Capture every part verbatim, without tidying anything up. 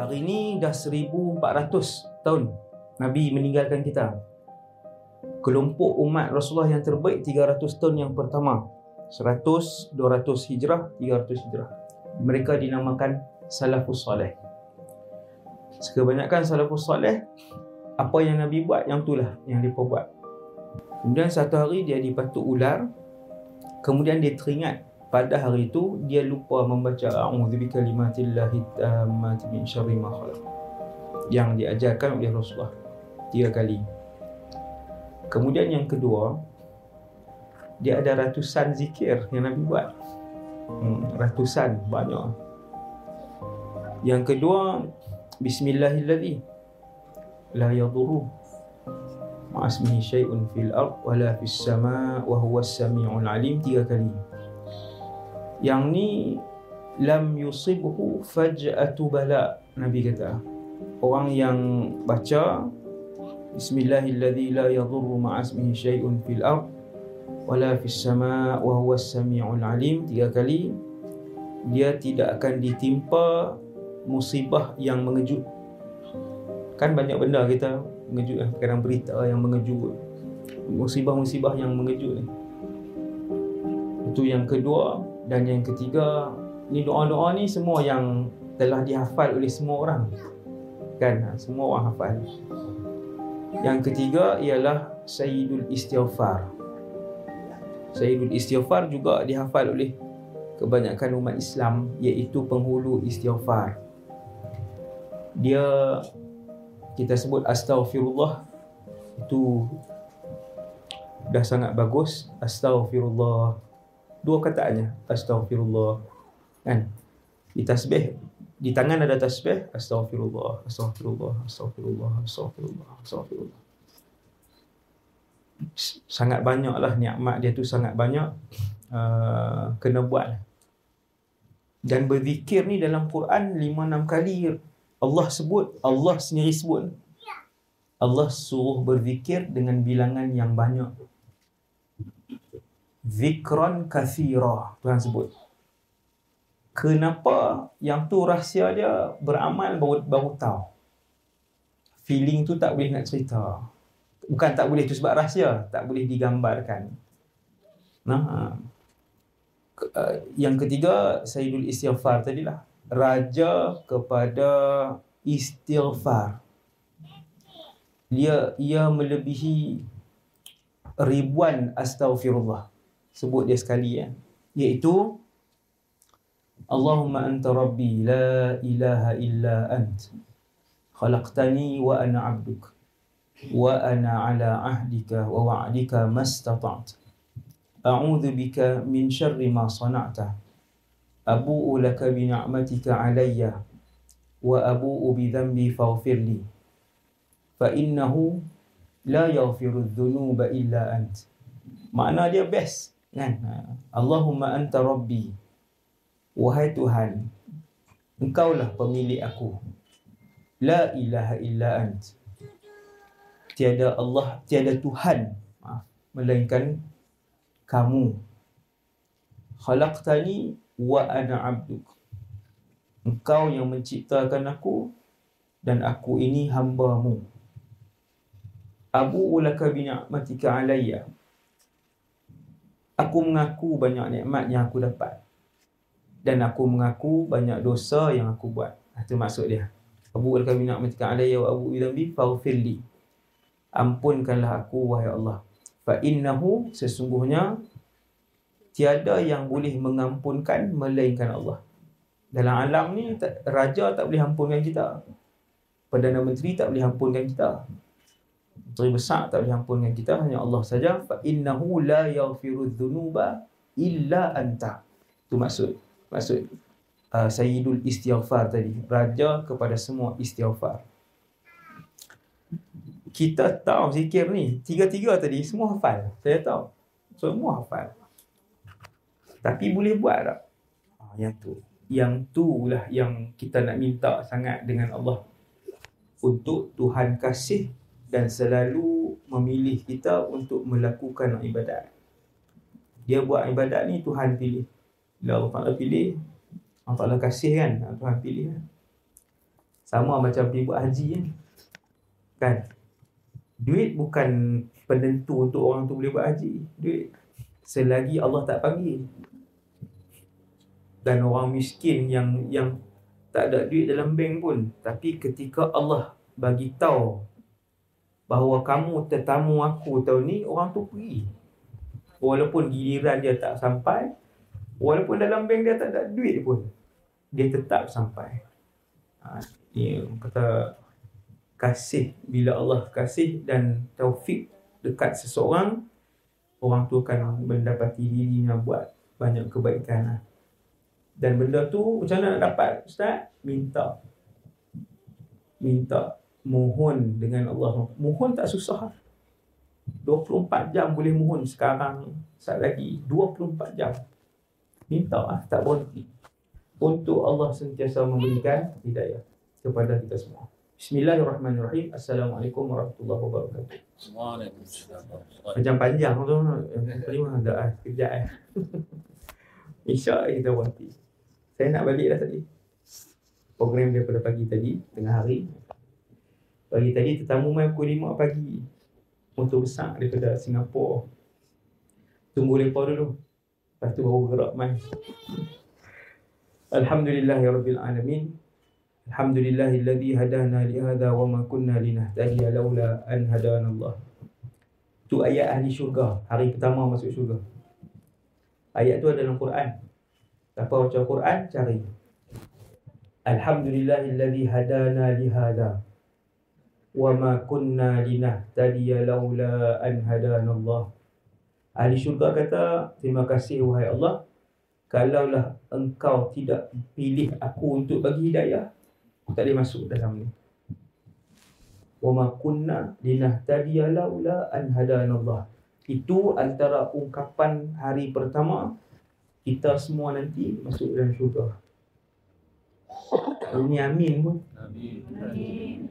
Hari ni dah seribu empat ratus tahun Nabi meninggalkan kita. Kelompok umat Rasulullah yang terbaik tiga ratus tahun yang pertama, seratus, dua ratus hijrah, tiga ratus hijrah. Mereka dinamakan Salafus Saleh. Kebanyakan Salafus Saleh, apa yang Nabi buat, yang itulah yang mereka buat. Kemudian satu hari dia dipatuk ular. Kemudian dia teringat pada hari itu dia lupa membaca a'udzu bikalimatillahi tammati min syarri ma khalaq yang diajarkan oleh Rasulullah tiga kali. Kemudian yang kedua, dia ada ratusan zikir yang Nabi buat. Hmm, ratusan, banyak. Yang kedua, bismillahilladzi la yadurru ma'asmihi syai'un fil ard wala fis sama' wa huwas sami'ul alim, tiga kali. Yang ni lam yusibhu faj'atu bala, Nabi kata. Orang yang baca bismillahilladzi la yadurru ma'asmihi syai'un fil ard wala fis sama' wa huwas sami'ul alim, tiga kali, dia tidak akan ditimpa musibah yang mengejut. Kan banyak benda kita mengejut, kadang berita yang mengejut, musibah-musibah yang mengejut ni. Itu yang kedua. Dan yang ketiga, ni doa-doa ni semua yang telah dihafal oleh semua orang, kan? Semua orang hafal. Yang ketiga ialah Sayyidul Istighfar. Sayyidul Istighfar juga dihafal oleh kebanyakan umat Islam, iaitu penghulu istighfar. Dia, kita sebut astaghfirullah, itu dah sangat bagus. Astaghfirullah, dua kataannya, astaghfirullah, kan? Di tasbih, di tangan ada tasbih, astaghfirullah, astaghfirullah, astaghfirullah, astaghfirullah, astaghfirullah. Sangat banyaklah nikmat dia tu, sangat banyak. Uh, kena buat. Dan berzikir ni dalam Quran lima enam kali Allah sebut, Allah sendiri sebut. Allah suruh berzikir dengan bilangan yang banyak. Zikran kathira, Tuhan sebut. Kenapa? Yang tu rahsia dia, beramal baru, baru tahu. Feeling tu tak boleh nak cerita. Bukan tak boleh tu sebab rahsia, tak boleh digambarkan. Nah, yang ketiga, Sayyidul Istighfar tadilah. Raja kepada istighfar. Dia, ia melebihi ribuan astaghfirullah. Sebut dia sekali, ya. Iaitu Allahumma anta rabbi la ilaha illa ant khalaqtani wa ana abduk wa ana ala ahdika wa wa'dika mastata'tu a'udzu bika min syarri ma sana'ta abu'u laka bi ni'matika alayya wa abu'u bi dhanbi faghfir li fa innahu la yaghfiru dhunuba illa ant. Makna dia best, kan? Allahumma anta rabbi, wahai Tuhan, engkaulah pemilik aku. La ilaha illa ant, tiada Allah, tiada Tuhan, maaf, melainkan kamu. Khalaqtani wa ana abduk, engkau yang menciptakan aku dan aku ini hamba-Mu. Abu'u laka bi ni'matika alayya, aku mengaku banyak nikmat yang aku dapat dan aku mengaku banyak dosa yang aku buat. Itu maksud dia. Abu'u laka bi ni'matika alayya wa abu'u bi dhanbi faghfir li, ampunkanlah aku wahai Allah. Fa innahu, sesungguhnya tiada yang boleh mengampunkan melainkan Allah. Dalam alam ni, raja tak boleh ampunkan kita, Perdana Menteri tak boleh ampunkan kita, Menteri besar tak boleh ampunkan kita, hanya Allah saja. Fa innahu la yaghfiru dzunuba illa anta. Itu maksud maksud uh, Sayyidul Istighfar tadi, raja kepada semua istighfar. Kita tahu zikir ni, tiga-tiga tadi semua hafal. Saya tahu, semua hafal. Tapi boleh buat tak? Ah, yang tu, yang tu lah yang kita nak minta sangat dengan Allah, untuk Tuhan kasih dan selalu memilih kita untuk melakukan ibadat. Dia buat ibadat ni Tuhan pilih. Bila Allah Ta'ala pilih, Allah Ta'ala kasih, kan? Tuhan pilih, kan? Sama macam pergi buat haji kan. Kan? Duit bukan penentu untuk orang tu boleh buat haji. Duit selagi Allah tak panggil. Dan orang miskin yang yang tak ada duit dalam bank pun, tapi ketika Allah bagi tahu bahawa kamu tetamu aku tahun ni, orang tu pergi. Walaupun giliran dia tak sampai, walaupun dalam bank dia tak ada duit pun, dia tetap sampai. Ha, ini kata kasih, bila Allah kasih dan taufik dekat seseorang, orang tu akan mendapati dirinya buat banyak kebaikan. Dan benda tu macam mana nak dapat, Ustaz? Minta. Minta. Mohon dengan Allah. Mohon tak susah. dua puluh empat jam boleh mohon sekarang. Saat lagi dua puluh empat jam. Minta lah, tak berhenti. Untuk Allah sentiasa memberikan hidayah kepada kita semua. Bismillahirrahmanirrahim. Assalamualaikum warahmatullahi wabarakatuh. Waalaikumsalam. Macam panjang tu. Terima dah ah, sekejap eh. InsyaAllah kita berhenti. Saya nak balik dah tadi. Program daripada pagi tadi, tengah hari. Pagi tadi tetamu main pukul lima pagi. Motor besar daripada Singapura. Tunggu mereka dulu. Lepas tu baru gerak main. Alhamdulillahirabbil alamin. Alhamdulillahilladzi hadana li hadza wa ma kunna linahtadiya laula an hadana Allah. Tu ayat ahli syurga, hari pertama masuk syurga. Ayat tu ada dalam Quran. Siapa baca Quran, cari. Alhamdulillahilladzi hadana li hadza wa ma kunna linahtadiya laula an hadana Allah. Ahli syurga kata, terima kasih wahai Allah, kalaulah engkau tidak pilih aku untuk bagi hidayah, aku tak boleh masuk dalam ni. Wa ma kunna linahtadiya laula an hadana Allah. Itu antara ungkapan hari pertama kita semua nanti masuk dalam syurga. Ini amin pun. Amin.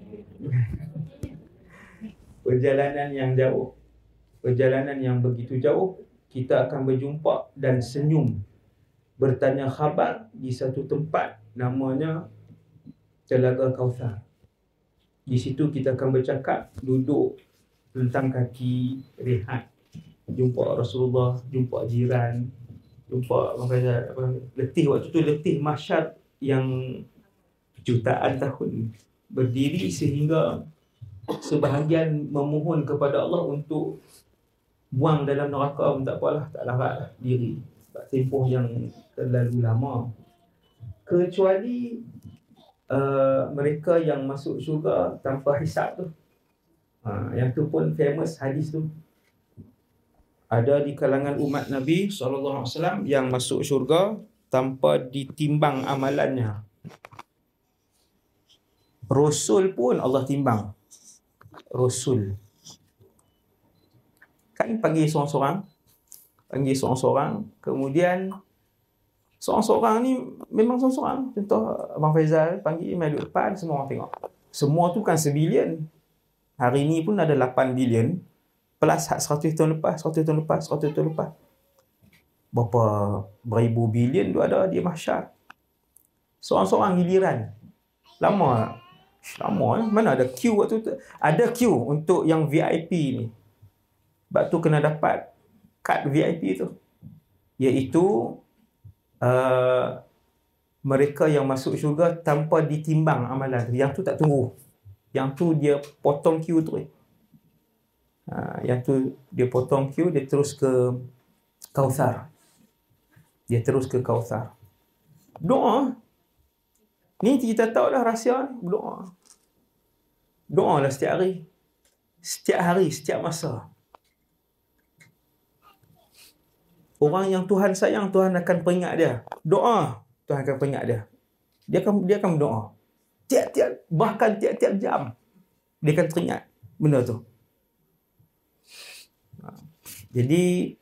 Perjalanan yang jauh, perjalanan yang begitu jauh, kita akan berjumpa dan senyum, bertanya khabar di satu tempat namanya Telaga Kautsar. Di situ kita akan bercakap, duduk, rentang kaki, rehat, jumpa Rasulullah, jumpa jiran, jumpa apa, letih waktu tu, letih mahsyar yang jutaan tahun berdiri sehingga sebahagian memohon kepada Allah untuk buang dalam neraka pun tak apalah, tak laratlah diri sebab tempoh yang terlalu lama. Kecuali uh, mereka yang masuk syurga tanpa hisab tu. Ha, yang tu pun famous hadis tu. Ada di kalangan umat Nabi sallallahu alaihi wasallam yang masuk syurga tanpa ditimbang amalannya. Rasul pun Allah timbang. Rasul. Kan panggil seorang-seorang. Panggil seorang-seorang. Kemudian seorang-seorang ni memang seorang-seorang. Contoh Abang Faizal panggil main duduk depan, semua orang tengok. Semua tu kan sebilion. Hari ni pun ada lapan bilion. Plus seratus tahun lepas, seratus tahun lepas, seratus tahun lepas. Berapa beribu bilion tu ada di mahsyar. Seorang-seorang giliran. Lama. Lama eh. Mana ada queue waktu tu. Ada queue untuk yang V I P ni. Sebab tu kena dapat kad V I P tu. Iaitu uh, mereka yang masuk syurga tanpa ditimbang amalan. Yang tu tak tunggu. Yang tu dia potong queue tu. Uh, yang tu dia potong queue, dia terus ke Kautsar. Dia terus ke Kautsar. Doa. Ni kita tahu dah rahsia ni. Doa. Doa lah setiap hari. Setiap hari, setiap masa. Orang yang Tuhan sayang, Tuhan akan peringat dia. Doa, Tuhan akan peringat dia. Dia akan dia akan berdoa. Tiap-tiap, bahkan tiap-tiap jam, dia akan teringat benda tu. Jadi,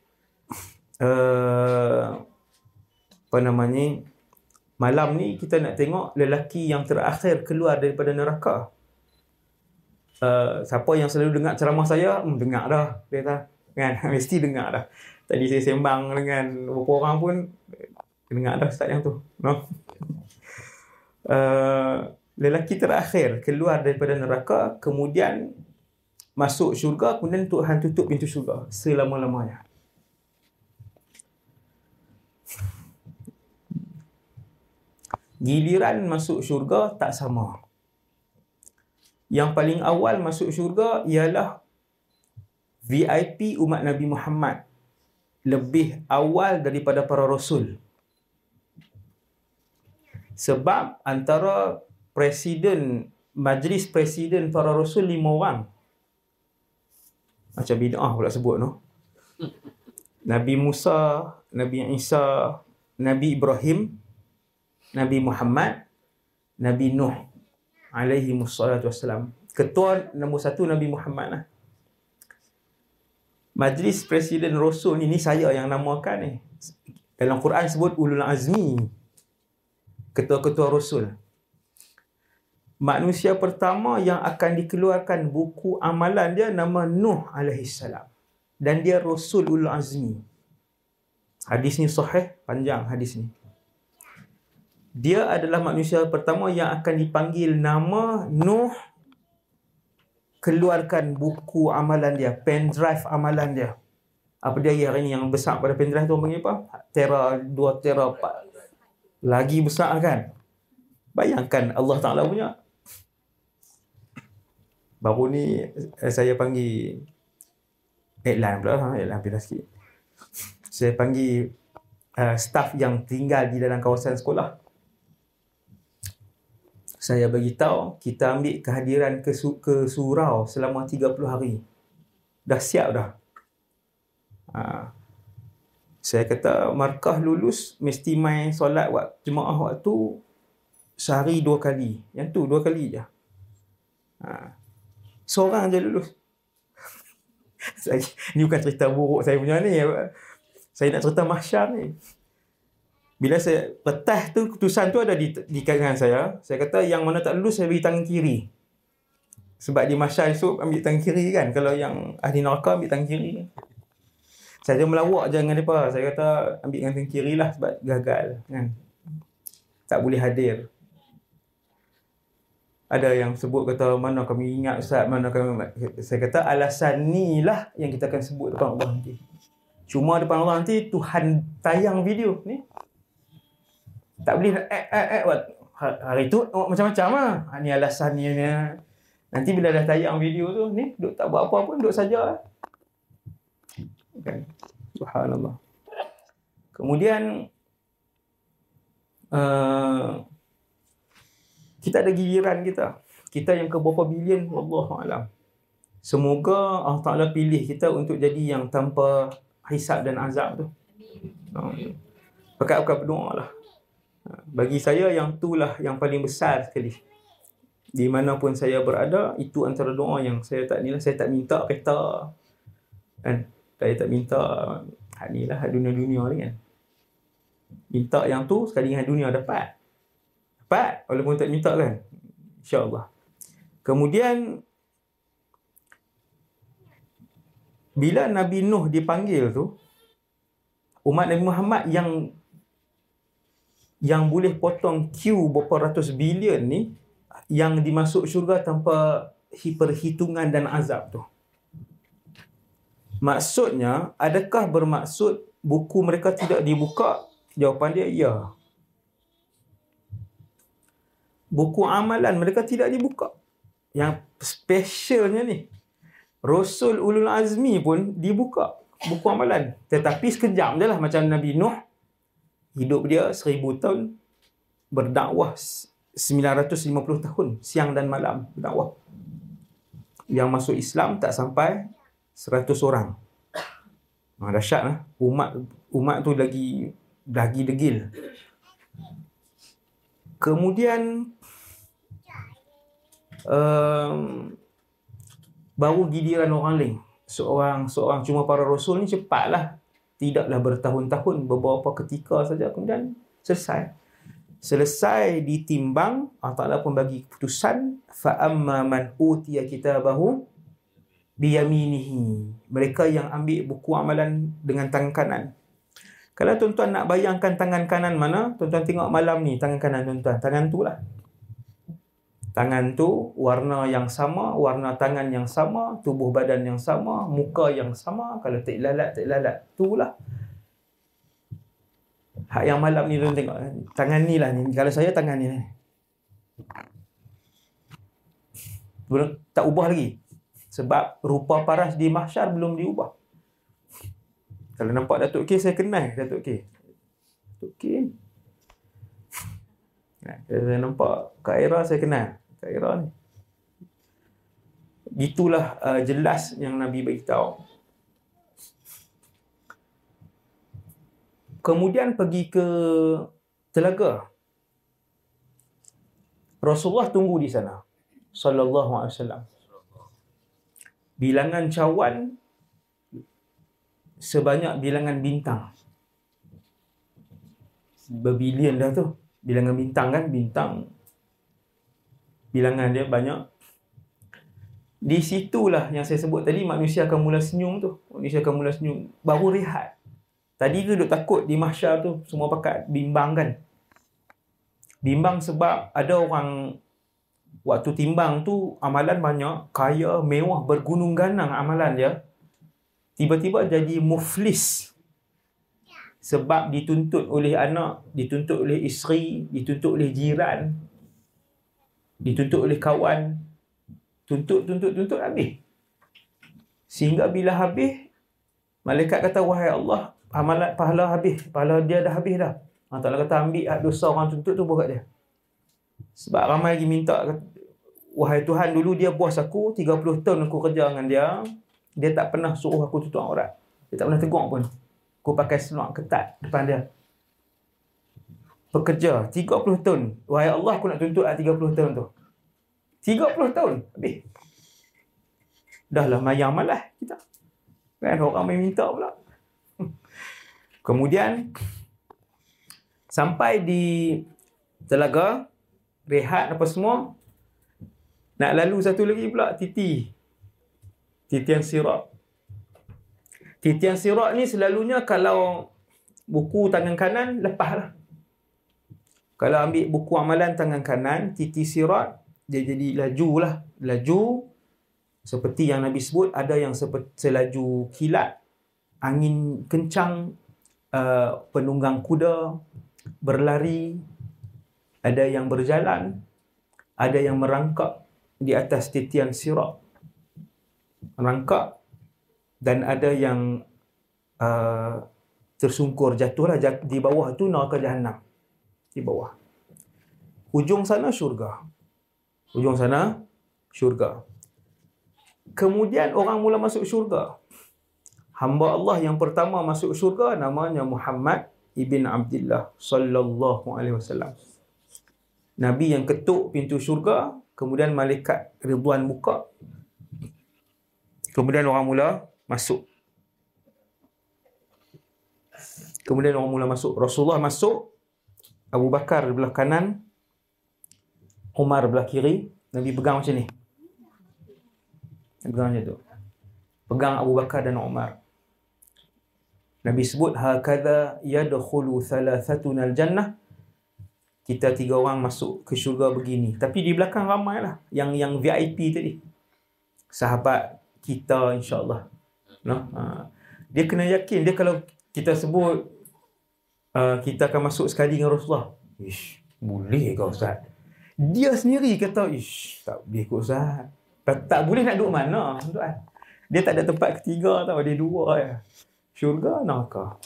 uh, apa namanya, malam ni kita nak tengok lelaki yang terakhir keluar daripada neraka. Uh, siapa yang selalu dengar ceramah saya, hmm, dengar dah. Dia kata, kan? Mesti dengar dah. Tadi saya sembang dengan beberapa orang pun, dengar dah Ustaz yang tu. No? Uh, lelaki terakhir keluar daripada neraka, kemudian masuk syurga, kemudian Tuhan tutup pintu syurga selama-lamanya. Giliran masuk syurga tak sama. Yang paling awal masuk syurga ialah V I P umat Nabi Muhammad, lebih awal daripada para rasul. Sebab antara presiden, majlis presiden para rasul lima orang. Macam bid'ah pula sebut, no? Nabi Musa, Nabi Isa, Nabi Ibrahim, Nabi Muhammad, Nabi Nuh alaihi wassalatu wassalam. Ketua nombor satu Nabi Muhammad lah. Majlis Presiden Rasul ni, ni saya yang namakan ni. Dalam Quran sebut Ulul Azmi, ketua-ketua Rasul. Manusia pertama yang akan dikeluarkan buku amalan dia nama Nuh alaihi salam. Dan dia Rasul Ulul Azmi. Hadis ni sahih, panjang hadis ni. Dia adalah manusia pertama yang akan dipanggil nama Nuh, keluarkan buku amalan dia, pendrive amalan dia. Apa dia hari ni yang besar pada pendrive tu panggil apa? Tera, dua tera, empat. Lagi besar kan? Bayangkan Allah Ta'ala punya. Baru ni saya panggil headline pula, headline pindah sikit. Saya panggil uh, staff yang tinggal di dalam kawasan sekolah. Saya bagi tahu kita ambil kehadiran ke, su- ke surau selama tiga puluh hari. Dah siap dah. Ha. Saya kata markah lulus mesti main solat waktu jemaah waktu sehari dua kali. Yang tu dua kali je. Ha. Seorang je lulus. Saya, ni bukan cerita buruk saya punya ni. Saya nak cerita mahsyar ni. Bila saya petas tu, keputusan tu ada di, di kalangan saya. Saya kata yang mana tak lulus saya beri tangan kiri. Sebab di mahsyar esok ambil tangan kiri kan. Kalau yang ahli neraka ambil tangan kiri. Saya melawak je dengan mereka. Saya kata ambil dengan tangan kiri lah sebab gagal kan. Tak boleh hadir. Ada yang sebut kata mana kami ingat Ustaz, mana kami. Saya kata alasan ni lah yang kita akan sebut depan Allah nanti. Cuma depan Allah nanti Tuhan tayang video ni. Tak boleh eh, eh, eh, hari tu oh, macam-macam lah. Ha, ni alasan ni, ni. Nanti bila dah tayang video tu, ni duk tak buat apa pun, duk saja. Okay. Subhanallah. Kemudian, uh, kita ada giliran kita. Kita yang ke berapa bilion, Wallahualam. Semoga Allah Ta'ala pilih kita untuk jadi yang tanpa hisab dan azab tu. Amin. Pekat-pekat berdoa lah. Bagi saya yang itulah yang paling besar sekali. Di mana pun saya berada, itu antara doa yang saya tak ni lah. Saya tak minta kereta kan. Saya tak minta hak ni lah, hak dunia-dunia ni kan. Minta yang tu sekali dengan dunia dapat. Dapat walaupun tak minta kan. InsyaAllah. Kemudian bila Nabi Nuh dipanggil tu, umat Nabi Muhammad yang yang boleh potong Q berapa ratus bilion ni, yang dimasuk syurga tanpa perhitungan dan azab tu. Maksudnya, adakah bermaksud buku mereka tidak dibuka? Jawapan dia, ya. Buku amalan mereka tidak dibuka. Yang specialnya ni, Rasul Ulul Azmi pun dibuka buku amalan. Tetapi sekejap je lah, macam Nabi Nuh. Hidup dia seribu tahun, berdakwah sembilan ratus lima puluh tahun, siang dan malam berdakwah. Yang masuk Islam tak sampai seratus orang. Ha, dahsyat lah. Umat, umat tu lagi, lagi degil. Kemudian, um, baru giliran orang lain. Seorang, seorang cuma para rasul ni cepatlah. Tidaklah bertahun-tahun, beberapa ketika saja kemudian selesai. Selesai ditimbang, Allah Ta'ala pun bagi keputusan, فَأَمَّا مَنْ أُوتِيَ كِتَابَهُ بِيَمِينِهِ. Mereka yang ambil buku amalan dengan tangan kanan. Kalau tuan-tuan nak bayangkan tangan kanan mana, tuan-tuan tengok malam ni, tangan kanan tuan-tuan. Tangan tu lah. Tangan tu warna yang sama, warna tangan yang sama, tubuh badan yang sama, muka yang sama. Kalau tak lalat, tak lalat. Itulah. Hak yang malam ni tuan tengok. Tangan ni lah ni. Kalau saya tangan ni. Belum, tak ubah lagi. Sebab rupa paras di mahsyar belum diubah. Kalau nampak Datuk K, saya kenal Datuk K. Datuk K. Nah, kalau saya nampak Kak Ira, saya kenal Kak Ira ni. Itulah uh, jelas yang Nabi beritahu. Kemudian pergi ke telaga. Rasulullah tunggu di sana. Sallallahu alaihi wasallam. Bilangan cawan sebanyak bilangan bintang. Berbilion dah tu. Bilangan bintang kan, bintang. Bilangan dia banyak. Di situlah yang saya sebut tadi, manusia akan mula senyum tu. Manusia akan mula senyum. Baru rehat. Tadi tu duk takut di mahsyar tu, semua pakat bimbang kan. Bimbang sebab ada orang, waktu timbang tu, amalan banyak, kaya, mewah, bergunung ganang amalan dia. Tiba-tiba jadi muflis. Sebab dituntut oleh anak, dituntut oleh isteri, dituntut oleh jiran, dituntut oleh kawan. Tuntut, tuntut, tuntut, habis. Sehingga bila habis, malaikat kata, wahai Allah, amalan pahala habis. Pahala dia dah habis dah. Allah Ta'ala kata, ambil hak dosa orang tuntut tu buat dia. Sebab ramai lagi minta, wahai Tuhan, dulu dia bos aku, tiga puluh tahun aku kerja dengan dia. Dia tak pernah suruh aku tutup aurat. Dia tak pernah tegur pun. Aku pakai seluar ketat depan dia. Pekerja, tiga puluh tahun. Wahai Allah, aku nak tuntut tiga puluh tahun tu. tiga puluh tahun. Habis. Dah lah mayang malah kita. Kan orang main minta pula. Kemudian, sampai di telaga, rehat apa semua. Nak lalu satu lagi pula, titi. Titian sirat. Titian sirat ni selalunya kalau buku tangan kanan, lepaslah. Kalau ambil buku amalan tangan kanan, titi sirat, dia jadi laju lah. Laju, seperti yang Nabi sebut, ada yang seperti selaju kilat, angin kencang, uh, penunggang kuda, berlari, ada yang berjalan, ada yang merangkak di atas titian sirat. Merangkak, dan ada yang uh, tersungkur, jatuhlah jat- di bawah tu neraka Jahannam. Di bawah. Hujung sana syurga. Hujung sana syurga. Kemudian orang mula masuk syurga. Hamba Allah yang pertama masuk syurga namanya Muhammad ibn Abdullah sallallahu alaihi wasallam. Nabi yang ketuk pintu syurga, kemudian malaikat Ridwan buka. Kemudian orang mula masuk. Kemudian orang mula masuk. Rasulullah masuk, Abu Bakar belah kanan, Umar belah kiri. Nabi pegang macam ni. Pegang macam tu. Pegang Abu Bakar dan Umar. Nabi sebut, hakadha yadkhulu thalathatuna al-jannah. Kita tiga orang masuk ke syurga begini. Tapi di belakang ramai lah. Yang, yang V I P tadi. Sahabat kita insyaAllah. No? Ha. Dia kena yakin. Dia kalau kita sebut, uh, kita akan masuk sekali dengan Rasulullah. Ish, boleh ke Ustaz? Dia sendiri kata, ish, tak boleh ke Ustaz. Tak, tak boleh nak duduk mana, tuan. Dia tak ada tempat ketiga tau. Dia dua ya. Syurga, neraka.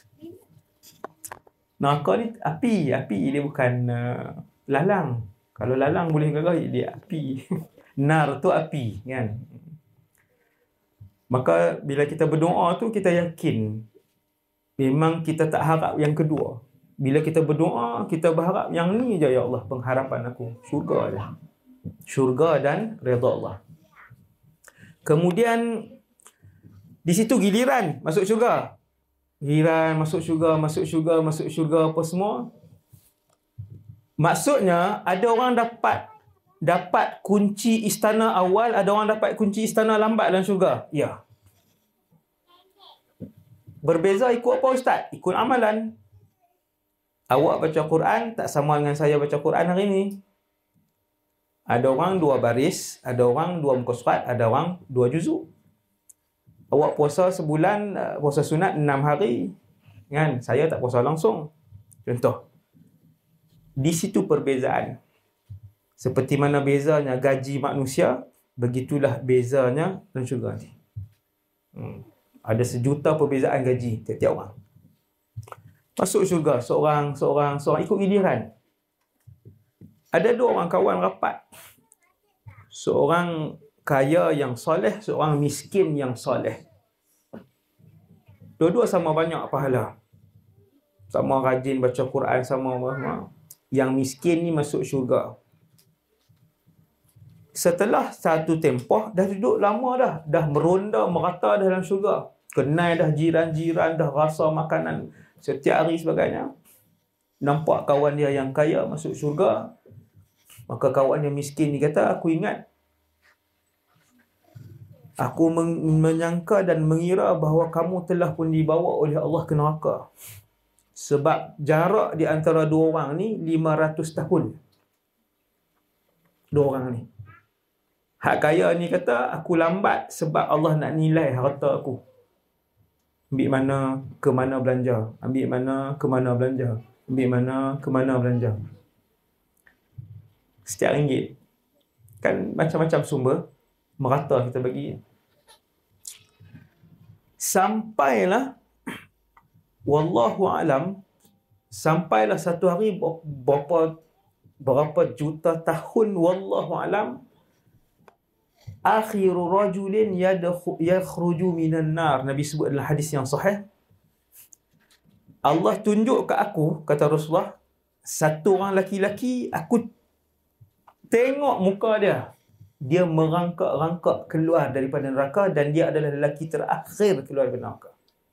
Neraka ni api. Api dia bukan uh, lalang. Kalau lalang boleh gagah, dia api. Nar tu api, kan? Maka bila kita berdoa tu, kita yakin memang kita tak harap yang kedua. Bila kita berdoa, kita berharap yang ni je, ya Allah, pengharapan aku. Syurga je. Syurga dan redha Allah. Kemudian di situ giliran masuk syurga. Giliran masuk syurga, masuk syurga, masuk syurga apa semua. Maksudnya ada orang dapat dapat kunci istana awal, ada orang dapat kunci istana lambat dalam syurga. Ya. Berbeza ikut apa Ustaz? Ikut amalan. Awak baca Quran tak sama dengan saya baca Quran hari ni. Ada orang dua baris, ada orang dua muka surat, ada orang dua juzuk. Awak puasa sebulan, puasa sunat enam hari. Kan? Saya tak puasa langsung. Contoh. Di situ perbezaan. Seperti mana bezanya gaji manusia, begitulah bezanya dalam syurga ni. Hmm. Ada sejuta perbezaan gaji tiap-tiap orang. Masuk syurga, seorang, seorang, seorang ikut giliran. Ada dua orang kawan rapat. Seorang kaya yang soleh, seorang miskin yang soleh. Dua-dua sama banyak pahala. Sama rajin baca Quran, sama sama. Yang miskin ni masuk syurga. Setelah satu tempoh, dah duduk lama dah. Dah meronda, merata dah dalam syurga. Kenal dah jiran-jiran, dah rasa makanan setiap hari sebagainya. Nampak kawan dia yang kaya masuk syurga. Maka kawan yang miskin ni kata, aku ingat. Aku men- menyangka dan mengira bahawa kamu telah pun dibawa oleh Allah ke neraka. Sebab jarak di antara dua orang ni lima ratus tahun. Dua orang ni. Hak kaya ni kata, aku lambat sebab Allah nak nilai harta aku. Ambil mana, ke mana belanja. Ambil mana, ke mana belanja. Ambil mana, ke mana belanja. Setiap ringgit. Kan macam-macam sumber. Merata kita bagi. Sampailah wallahu alam, sampailah satu hari berapa berapa juta tahun wallahu alam, akhiru rajulin yakhruju minan nar. Nabi sebut dalam hadis yang sahih, Allah tunjuk ke aku, kata Rasulullah, satu orang laki-laki, aku tengok muka dia, dia merangkak-rangkak keluar daripada neraka dan dia adalah lelaki terakhir keluar daripada neraka.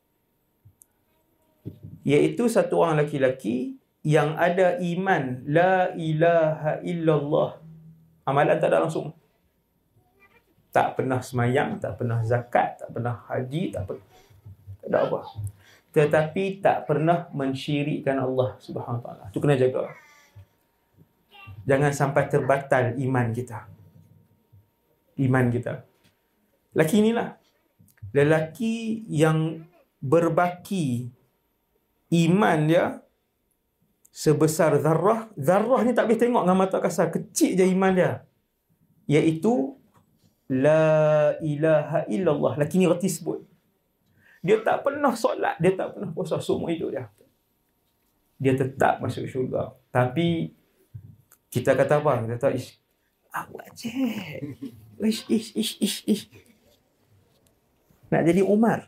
Iaitu satu orang laki-laki yang ada iman la ilaha illallah. Amalan tak ada langsung. Tak pernah semayang, tak pernah zakat, tak pernah haji, tak pernah, tak ada apa. Tetapi tak pernah mensyirikkan Allah Subhanahu Wa Taala. Itu kena jaga. Jangan sampai terbatal iman kita. Iman kita. Lelaki inilah. Lelaki yang berbaki iman dia sebesar zarrah. Zarrah ni tak boleh tengok dengan mata kasar. Kecil je iman dia. Iaitu la ilaha illallah. Lelaki ni reti sebut. Dia tak pernah solat. Dia tak pernah puasa seumur hidup dia. Dia tetap masuk syurga. Tapi kita kata apa? Kita kata, ish, awak je. Ish, ish, ish, ish, ish. Nak jadi Umar.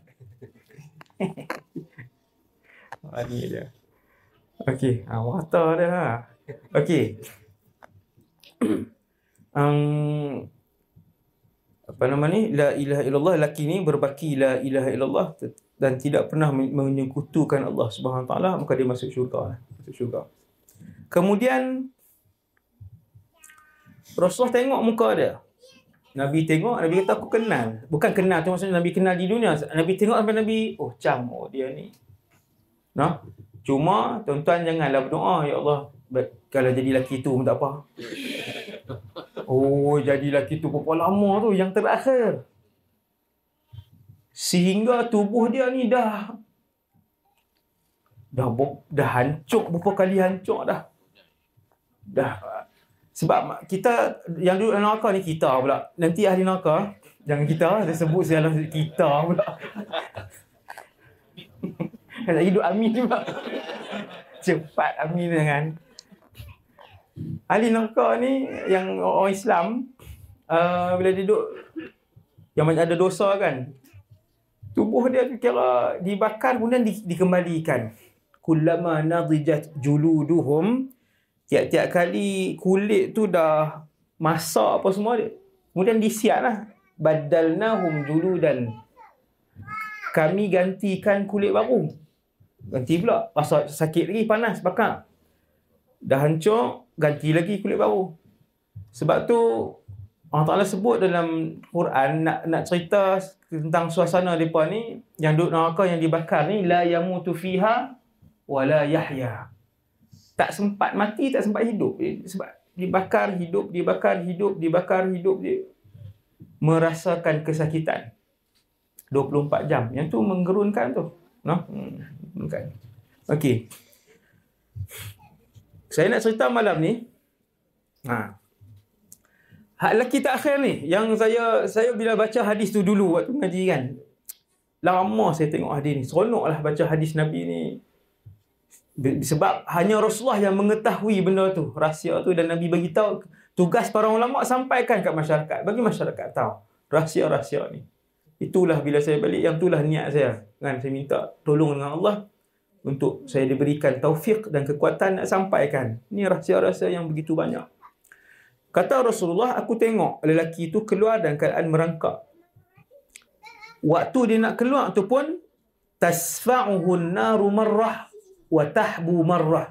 Ah, ni dia. Okey, ah, mata dia lah. Okey. um, apa nama ni? La ilaha illallah. Lelaki ni berbaki la ilaha illallah dan tidak pernah menyekutukan Allah Subhanahu Wa Taala, maka dia masuk syurga. Masuk syurga. Kemudian Rasulullah tengok muka dia. Nabi tengok, Nabi kata aku kenal. Bukan kenal tu maksudnya Nabi kenal di dunia. Nabi tengok sampai Nabi, oh cam, oh dia ni. Nah, cuma tuan-tuan janganlah berdoa, ya Allah, kalau jadi lelaki tu pun tak apa. Oh, jadi lelaki tu berapa lama tu, yang terakhir. Sehingga tubuh dia ni dah dah dah hancur, berapa kali hancur dah. Dah. Sebab kita yang duduk dalam neraka ni kita pula. Nanti ahli neraka, jangan kita, saya sebut salah kita pula. Nak hidup Amin juga. Cepat Amin dengan ahli neraka ni yang orang Islam, uh, bila dia duduk yang ada dosa kan, tubuh dia kira dibakar kemudian di, dikembalikan. Kullama nadijat juluduhum, tiap-tiap kali kulit tu dah masak apa semua, kemudian disiap lah. Badalnahum juludan, kami gantikan kulit baru. Ganti pula. Rasa sakit lagi, panas, bakar. Dah hancur, ganti lagi kulit baru. Sebab tu Allah Ta'ala sebut dalam Quran, nak nak cerita tentang suasana mereka ni, yang duduk neraka, yang dibakar ni, la yamutu fiha wa la yahya. Tak sempat mati, tak sempat hidup. Sebab dibakar hidup, dibakar hidup, dibakar hidup, dia merasakan kesakitan dua puluh empat jam. Yang tu menggerunkan tu. No? Hmm, kan. Okey. Saya nak cerita malam ni. Ha. Hak lelaki tak akhir ni, yang saya saya bila baca hadis tu dulu waktu ngaji kan. Lama saya tengok hadis ni. Seronoklah baca hadis Nabi ni. Sebab hanya Rasulullah yang mengetahui benda tu, rahsia tu, dan Nabi bagi tahu. Tugas para ulama sampaikan kat masyarakat, bagi masyarakat tahu rahsia-rahsia ni. Itulah bila saya balik, yang itulah niat saya. Kan, saya minta tolong dengan Allah untuk saya diberikan taufik dan kekuatan nak sampaikan. Ni rahsia-rahsia yang begitu banyak. Kata Rasulullah, aku tengok lelaki itu keluar dalam keadaan merangkak. Waktu dia nak keluar tu pun tasfa'uhun naru marrah wa tahbu marrah.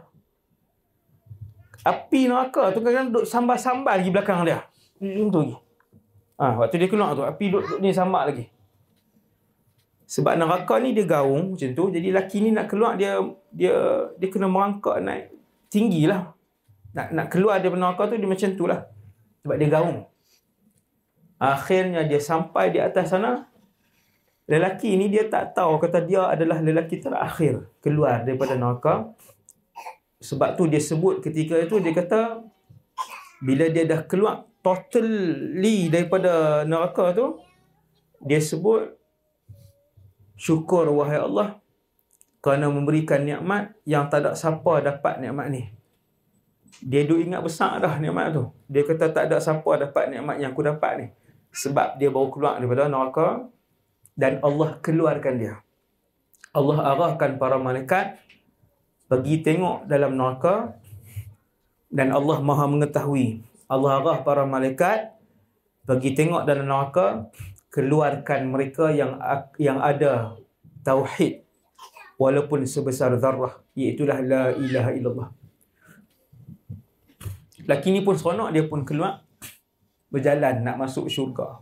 Api neraka tu kadang-kadang duduk sambar-sambar lagi belakang dia. Macam tu lagi. Ha, waktu dia keluar tu, api duduk, duduk ni sambar lagi. Sebab neraka ni dia gaung macam tu. Jadi lelaki ni nak keluar, dia dia dia kena merangkak naik tinggi lah. Nak, nak keluar daripada neraka tu, dia macam tu lah. Sebab dia gaung. Akhirnya dia sampai di atas sana. Lelaki ni dia tak tahu kata dia adalah lelaki terakhir keluar daripada neraka. Sebab tu dia sebut ketika itu, dia kata bila dia dah keluar totally daripada neraka tu, dia sebut, syukur wahai Allah kerana memberikan nikmat yang tak ada siapa dapat nikmat ni. Dia duk ingat besar dah nikmat tu. Dia kata tak ada siapa dapat nikmat yang aku dapat ni. Sebab dia baru keluar daripada neraka dan Allah keluarkan dia. Allah arahkan para malaikat pergi tengok dalam neraka, dan Allah Maha mengetahui. Allah arah para malaikat pergi tengok dalam neraka, keluarkan mereka yang yang ada tauhid walaupun sebesar zarrah, iaitulah la ilaha illallah. Laki ni pun seronok, dia pun keluar berjalan nak masuk syurga.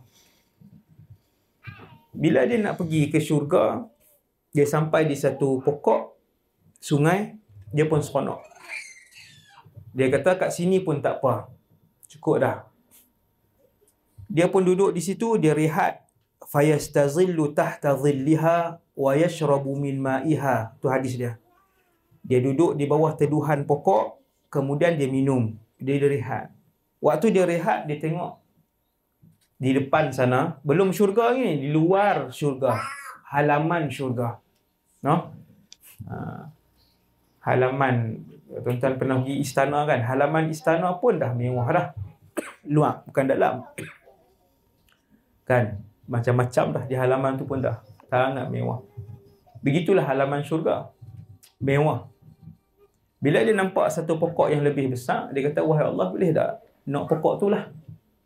Bila dia nak pergi ke syurga, dia sampai di satu pokok sungai, dia pun seronok. Dia kata kat sini pun tak apa, cukup dah. Dia pun duduk di situ, dia rehat. Fayastazillu tahta dhilliha wa yashrabu min ma'iha. Tu hadis dia. Dia duduk di bawah teduhan pokok, kemudian dia minum. Dia, dia rehat. Waktu dia rehat, dia tengok di depan sana, belum syurga ni, di luar syurga, halaman syurga. No? Ha. Halaman, tuan-tuan pernah pergi istana kan? Halaman istana pun dah mewah dah. Luar, bukan dalam. Kan? Macam-macam dah di halaman tu pun dah sangat mewah. Begitulah halaman syurga. Mewah. Bila dia nampak satu pokok yang lebih besar, dia kata, wahai Allah, boleh tak nak pokok tu lah.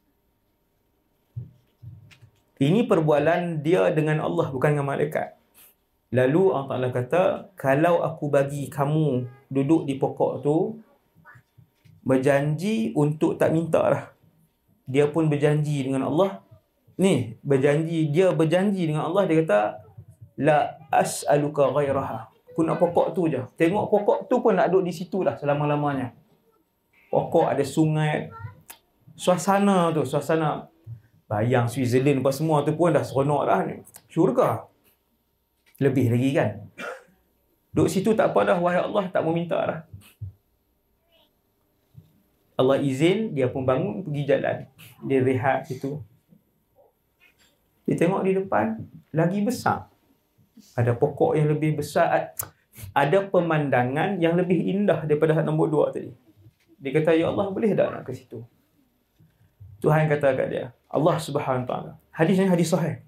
Ini perbualan dia dengan Allah, bukan dengan malaikat. Lalu Allah Ta'ala kata, kalau aku bagi kamu duduk di pokok tu, berjanji untuk tak minta lah. Dia pun berjanji dengan Allah. Ni, berjanji, dia berjanji dengan Allah, dia kata, la as'aluka ghairaha. Aku nak pokok tu je. Tengok pokok tu pun nak duduk di situ lah selama-lamanya. Pokok ada sungai. Suasana tu, suasana. Bayang Switzerland apa semua tu pun dah seronok lah ni. Syurga. Lebih lagi kan. Duduk situ tak apa dah, wahai Allah, tak mau minta dah. Allah izin, dia pun bangun pergi jalan. Dia rehat situ. Dia tengok di depan, lagi besar. Ada pokok yang lebih besar. Ada pemandangan yang lebih indah daripada nombor dua tadi. Dia kata, ya Allah, boleh tak nak ke situ? Tuhan kata kat dia, Allah Subhanahu Wa Taala. Hadis ni hadis sahih.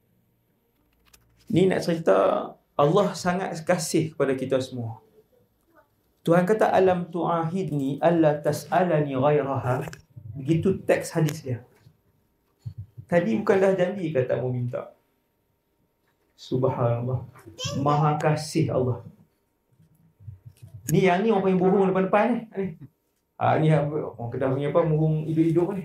Ni nak cerita Allah sangat kasih kepada kita semua. Tuhan kata, alam tu'ahidni alla tas'alani ghairaha. Begitu teks hadis dia. Tadi bukan dah janji kata mau minta. Subhanallah. Maha kasih Allah. Ni yang ni orang paling bohong depan-depan ni. Ha, ni orang Kedah punya apa, bohong hidup-hidup ni.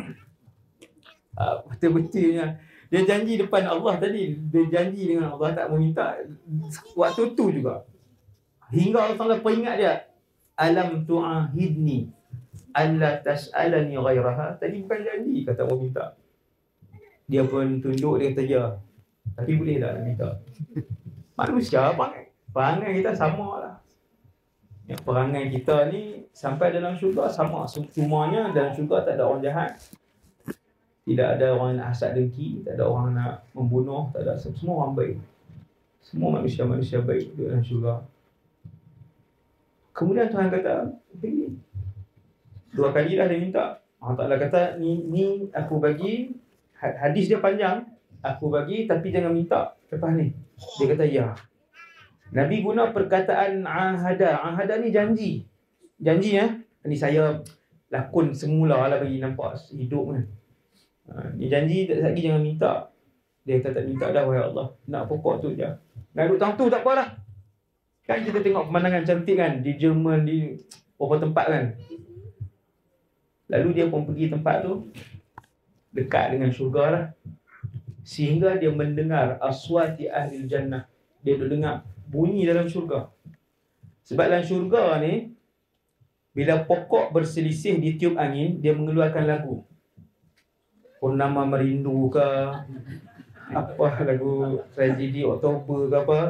Ha, betul-betulnya. Dia janji depan Allah tadi. Dia janji dengan Allah tak mau minta. Waktu tu juga. Hingga Allah Ta'ala peringat dia. Alam tu'ahidni. alla tas'alani ghairaha. Tadi bukan janji kata mau minta. Dia pun tunduk, dia kata ya. Tapi boleh tak nak minta? Manusia perangai, perangai kita sama lah. Yang perangai kita ni sampai dalam syurga sama. Semuanya dalam syurga tak ada orang jahat. Tidak ada orang nak hasad dengki, tak ada orang nak membunuh, tak ada, semua orang baik. Semua manusia-manusia baik dalam syurga. Kemudian Tuhan kata, pergi. Dua kali dah dia minta. Allah Ta'ala kata, ni, ni aku bagi, hadis dia panjang, aku bagi tapi jangan minta lepas ni. Dia kata, ya. Nabi guna perkataan ahada. Ahada ni janji. Janji ya. Ni saya lakon semula lah bagi nampak hidup kan. Ha, ni janji lagi jangan minta. Dia kata tak minta dah wahai Allah. Nak pokok tu je. Nak duduk tahun tu tak apalah. Kan kita tengok pemandangan cantik kan di Jerman, di beberapa tempat kan. Lalu dia pun pergi tempat tu dekat dengan syurga lah. Sehingga dia mendengar aswati ahli jannah. Dia dengar bunyi dalam syurga. Sebab dalam syurga ni bila pokok berselisih ditiup angin, dia mengeluarkan lagu. Purnama Merindu ke apa lagu tragedi Oktober ke apa.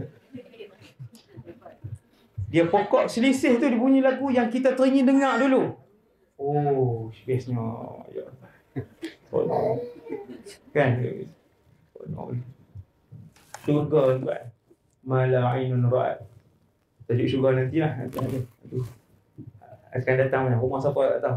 Dia pokok selisih tu dibunyi lagu yang kita teringin dengar dulu. Oh, bestnya. Ya. Oh, no. Kan? Oh, no. Syurga tuan. Mala ainun ra'at. Tajuk syurga nantilah. Aduh. Akan datang mana? Rumah siapa tak tahu.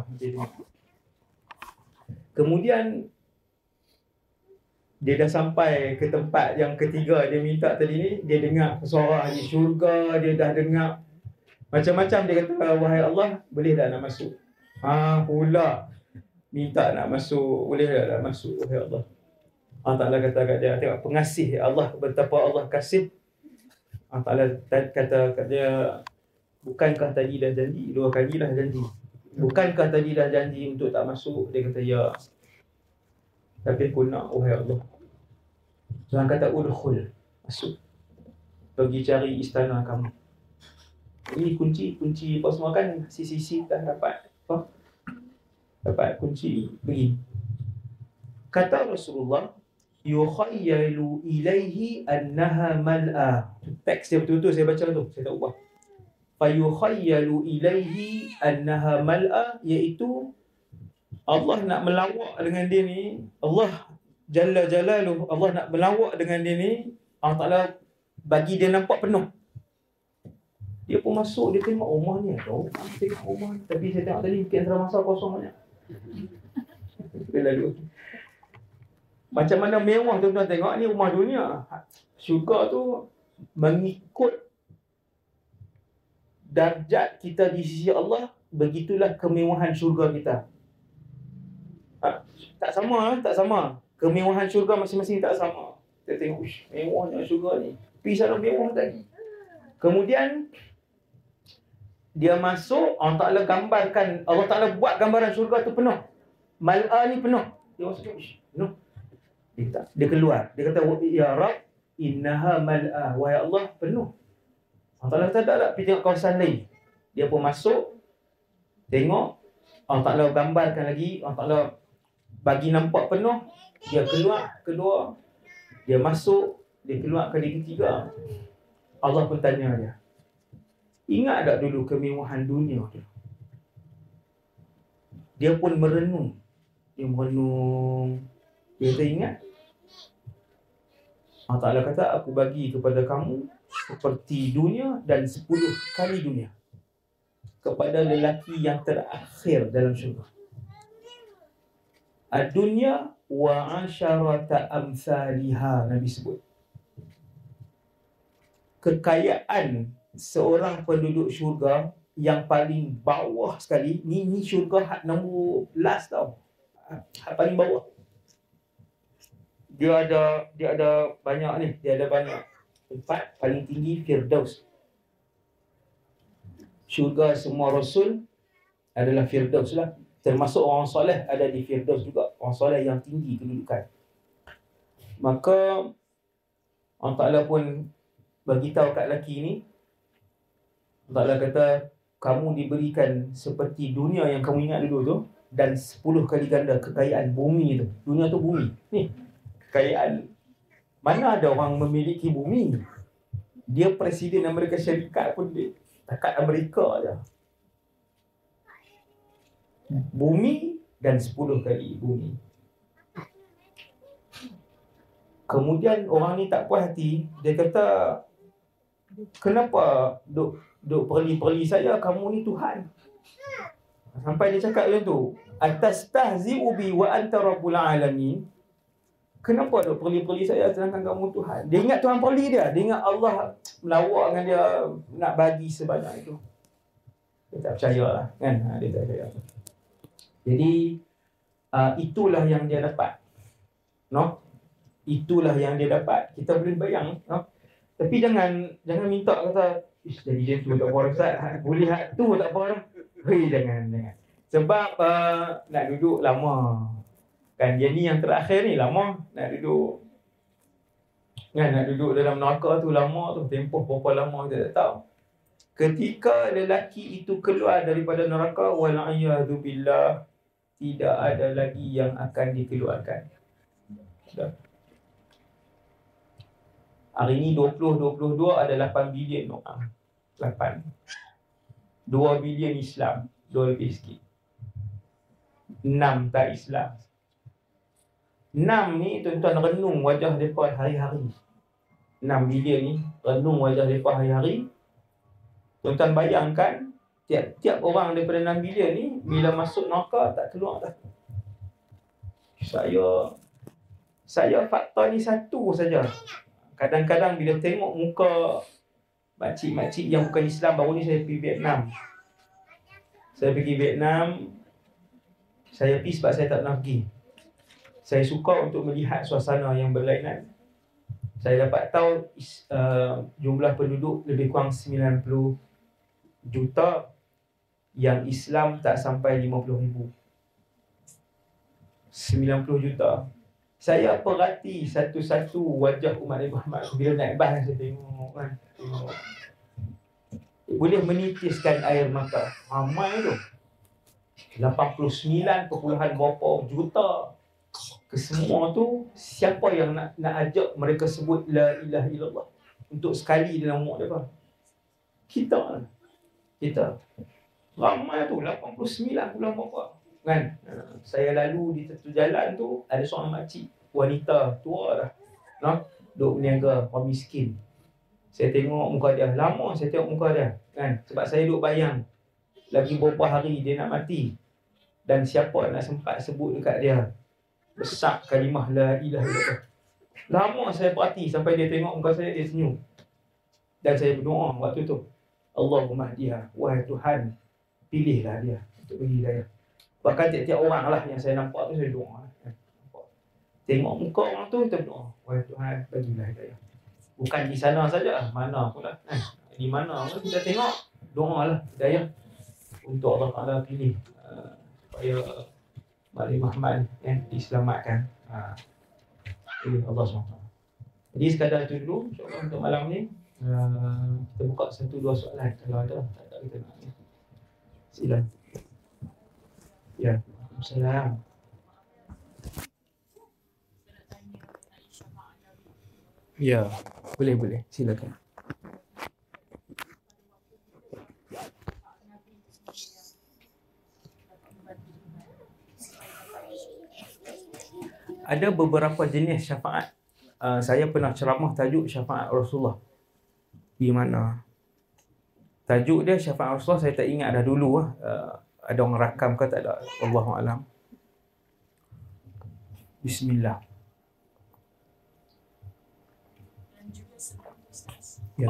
Kemudian dia dah sampai ke tempat yang ketiga dia minta tadi ni. Dia dengar suara di syurga. Dia dah dengar macam-macam. Dia kata, wahai Allah, boleh tak nak masuk? Ha pula minta nak masuk. Boleh tak nak masuk wahai Allah? Allah Ta'ala kata kat dia, tengok pengasih Allah, betapa Allah kasih. Allah Ta'ala kata kat dia, bukankah tadi dah janji? Dua kali dah janji. Bukankah tadi dah janji untuk tak masuk? Dia kata ya. Tapi aku nak wahai Allah. Tuhan kata udkhul, masuk. Pergi cari istana kamu. Ini kunci, kunci apa semua kan sisi-sisi dah dapat. Apa? Dapat kunci, pergi. Kata Rasulullah, yukhayyalu ilaihi annaha mal'a. Teks dia betul-betul saya baca tu, saya tak ubah. Fa yukhayyalu ilaihi annaha mal'a, iaitu Allah nak melawak dengan dia ni. Allah Jalla Jalaluh, Allah nak melawak dengan dia ni. Allah Ta'ala bagi dia nampak penuh. Dia pun masuk, dia tengok rumah ni. Tahu, tengok rumah ni. Tapi saya tengok tadi mungkin antara masa kosong banyak. Lalu macam mana mewah tuan-tuan tengok ni rumah dunia. Syurga tu mengikut darjat kita di sisi Allah, begitulah kemewahan syurga kita. Ha, tak sama, tak sama. Kemewahan syurga masing-masing tak sama. Kita tengok, uish, mewahnya syurga ni. Pergi sana mewah tadi. Kemudian dia masuk, Allah Ta'ala gambarkan, Allah Ta'ala buat gambaran syurga tu penuh. Mal'a ni penuh. Dia masuk, uish, penuh. Dia, kata, dia keluar. Dia kata, ya Rab, innaha mal'a. Wahai Allah, penuh. Allah Ta'ala kata, tak, tak, pergi tengok kawasan lain. Dia pun masuk, tengok, Allah Ta'ala gambarkan lagi, Allah Ta'ala bagi nampak penuh. Dia keluar, kedua. Dia masuk, dia keluar kali ketiga. Allah pun tanya dia, ingat tak dulu kemewahan dunia tu? Dia pun merenung. Dia merenung. Dia kata, ingat? Allah Ta'ala kata, aku bagi kepada kamu seperti dunia dan sepuluh kali dunia. Kepada lelaki yang terakhir dalam syurga. Ad-dunya wa asyarata amthaliha, Nabi sebut. Kekayaan seorang penduduk syurga yang paling bawah sekali, ni ni syurga hak nombor last tau. Hak paling bawah. Dia ada dia ada banyak ni, dia ada banyak. Tempat paling tinggi Firdaus. Syurga semua rasul adalah Firdaus lah. Termasuk orang soleh ada di Firdaus juga. Orang soleh yang tinggi kedudukan. Maka Allah Ta'ala pun bagi tahu kat lelaki ni, Allah Ta'ala kata, kamu diberikan seperti dunia yang kamu ingat dulu tu, dan sepuluh kali ganda kekayaan bumi tu. Dunia tu bumi. Ni, kekayaan. Mana ada orang memiliki bumi? Dia Presiden Amerika Syarikat pun dia, dekat Amerika je. Bumi dan sepuluh kali bumi. Kemudian orang ni tak puas hati. Dia kata, kenapa duk, duk perli-perli saya, kamu ni Tuhan. Sampai dia cakap macam tu, atastahzi'u bi wa anta rabbul alamin. Kenapa duk perli-perli saya sedangkan kamu Tuhan? Dia ingat Tuhan perli dia. Dia ingat Allah melawak dengan dia, nak bagi sebanyak itu. Dia tak percaya lah, kan? Ha, dia tak percaya. Jadi uh, itulah yang dia dapat, no? Itulah yang dia dapat. Kita boleh bayang, no? Tapi jangan jangan minta kata, ish, jadi dia tu tak apa Ustaz, boleh hak tu tak apa dah. Hei, jangan jangan. Sebab uh, nak duduk lama. Kan dia ni yang terakhir ni lama nak duduk. Kan nak duduk dalam neraka tu lama tu, tempoh berapa lama kita tak tahu. Ketika lelaki itu keluar daripada neraka, wal'iyadu billah, tidak ada lagi yang akan dikeluarkan. Sudah. Hari ni dua puluh dua puluh dua ada lapan bilion orang. lapan. dua bilion Islam, dua lebih sikit. enam tak Islam. enam ni tuan-tuan renung wajah mereka hari-hari. enam bilion ni renung wajah mereka hari-hari. Tuan-tuan bayangkan, tiap-tiap orang daripada enam bilion ni bila masuk neraka tak keluar dah. Saya saya fakta ni satu saja. Kadang-kadang bila tengok muka makcik-makcik yang bukan Islam, baru ni saya pergi Vietnam. Saya pergi Vietnam, saya pergi sebab saya tak pernah pergi. Saya suka untuk melihat suasana yang berlainan. Saya dapat tahu uh, jumlah penduduk lebih kurang sembilan puluh juta, yang Islam tak sampai lima puluh ribu. sembilan puluh juta. Saya perhati satu-satu wajah umat Nabi Muhammad. Bila naik bas saya tengok kan. Tengok. Boleh menitiskan air mata. Ramai tu. lapan puluh sembilan perpuluhan berapa juta. Kesemua tu, siapa yang nak nak ajak mereka sebut la ilaha illallah untuk sekali dalam umur mereka? Kita. Kita. Ramai tu, lapan puluh sembilan bulan berapa. Kan? Saya lalu di satu jalan tu, ada seorang makcik, wanita tua dah, no? Duk berniaga, orang miskin. Saya tengok muka dia, lama saya tengok muka dia, kan? Sebab saya duk bayang lagi beberapa hari dia nak mati, dan siapa nak sempat sebut dekat dia besar kalimah la ilaha illallah. Lama saya perhati sampai dia tengok muka saya, dia senyum. Dan saya berdoa waktu tu, Allahumma hdiha, wahai Tuhan, pilihlah dia untuk bagi hidayah. Bahkan tiap-tiap orang lah yang saya nampak tu, saya doa. Nampak. Tengok muka orang tu, kita berdoa, wahai Tuhan, bagilah hidayah. Bukan di sana saja, mana pula. Eh, di mana pun kita tengok, doa lah hidayah untuk Allah Ta'ala pilih uh, supaya Nabi Muhammad eh, diselamatkan. Ha. Pilih Allah subhanahu wa taala. Jadi sekadar itu dulu insya-Allah untuk malam ni. Uh, kita buka satu dua soalan kalau ada. Tak ada kita nak. Silakan. Ya, Assalamualaikum. Ya, boleh boleh. Silakan. Ada beberapa jenis syafaat. Uh, saya pernah ceramah tajuk syafaat Rasulullah. Di mana? Tajuk dia syafaat Rasulullah, saya tak ingat dah dulu lah. Uh, ada orang rakam ke tak ada? Wallahu a'lam. Bismillah. Ya.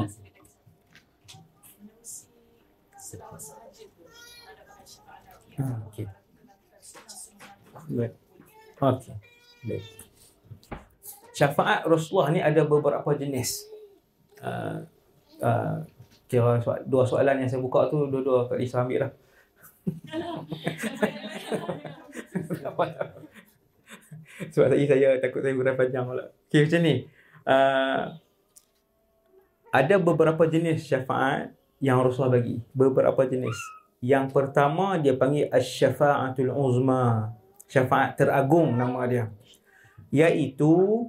Ah, okey. Baik. Okey. Baik. Syafaat Rasulullah ni ada beberapa jenis. Uh, uh, kira soal, dua soalan yang saya buka tu dua-dua kat Islam ambil dah. Sebab tadi saya takut saya gurau panjang pula. Okey, macam ni. Uh, ada beberapa jenis syafaat yang Rasulullah bagi. Beberapa jenis. Yang pertama dia panggil Asy-Syafa'atul Uzma. Syafaat teragung nama dia. Iaitu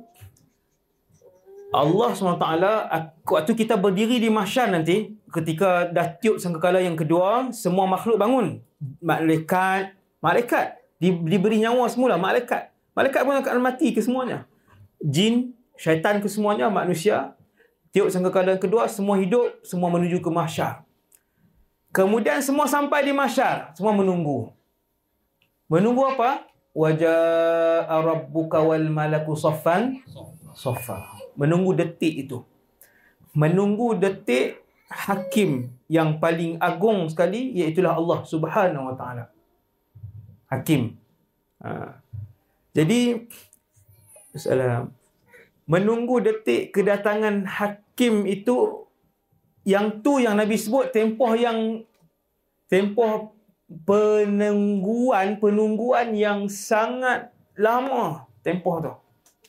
Allah subhanahu wa taala waktu kita berdiri di mahsyar nanti, ketika dah tiup sangkakala yang kedua, semua makhluk bangun. Malaikat, malaikat di, diberi nyawa semula, malaikat. Malaikat pun akan mati ke semuanya. Jin, syaitan ke semuanya, manusia. Tiup sangkakala yang kedua, semua hidup, semua menuju ke mahsyar. Kemudian semua sampai di mahsyar, semua menunggu. Menunggu apa? Waja'a rabbuka wal malaku saffan saffa. Menunggu detik itu. Menunggu detik hakim yang paling agung sekali, iaitulah Allah Subhanahu wa taala. Hakim. Ha. Jadi salam. Menunggu detik kedatangan hakim itu, yang tu yang Nabi sebut tempoh yang tempoh penungguan penungguan yang sangat lama tempoh tu.